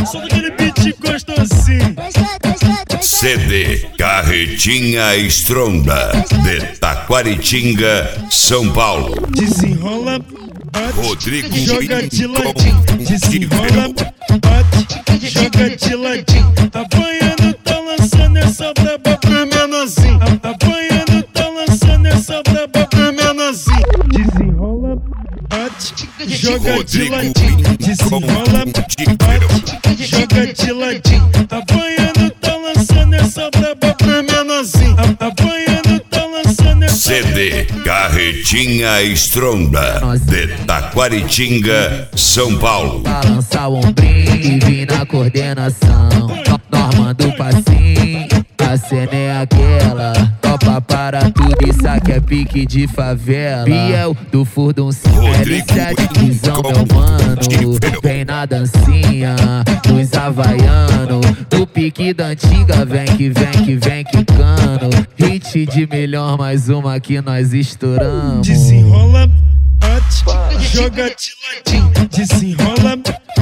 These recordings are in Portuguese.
Só daquele beat gostosinho. CD Carretinha Stronda, de Taquaritinga, São Paulo. Desenrola, bate, Rodrigo joga de ladinho. Desenrola, bate, joga de ladinho. Apanhando, tá lançando essa braba pro menorzinho. Apanhando, tá lançando essa braba pro menorzinho. Desenrola, bate, joga de ladinho. Desenrola, bate, joga de ladinho. Apanhando, tá lançando essa braba pro menorzinho. Apanhando, tá lançando essa CD Carretinha Stronda, de Taquaritinga, São Paulo. Balançar o ombrinho e vir na coordenação. Normando o passinho, a cena é aquela. Topa para tudo, isso aqui é pique de favela. Biel do Furduncinho, L7 visão, meu mano. Vem na dancinha dos havaiano. Do pique da antiga, vem que vem que vem quicando. Hit de melhor, mais uma que nós estouramos. Desenrola, bate, joga de ladinho. Desenrola,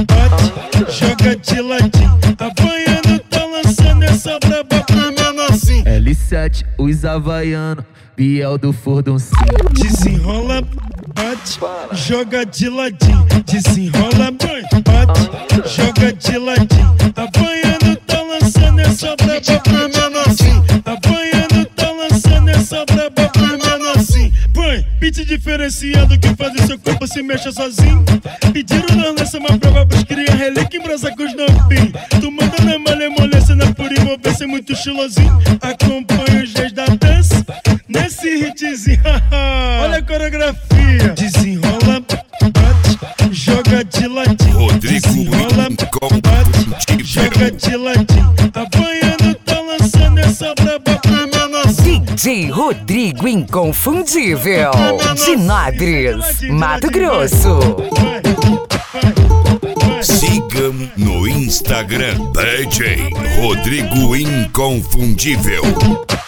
bate, joga de ladinho. Apanhando, tá lançando essa braba pro menorzinho. L7, os havaiano, Biel do Furduncinho. Desenrola, bate, joga de ladinho. Desenrola, bate, joga de ladinho. Apanhando, tá lançando essa braba pro menorzinho. Apanhando, tá lançando essa braba pro menorzinho. Põe, beat diferenciado que faz o seu corpo se mexa sozinho. Pediram nós lança uma prova pros cria, relíquia em brasa com os novinhos. Tu manda na malemolência, na pura envolvência, muito estilosinho. Acompanha os dias da dança nesse hitzinho. Olha a coreografia. Desenrola, bate, joga de ladinho. Rodrigo Desenrola, bate, joga de ladinho. Apanhando, tá lançando essa braba pro menorzinho. DJ Rodrigo Inconfundível, de Nodres, Mato Grosso. Siga no Instagram, DJ Rodrigo Inconfundível.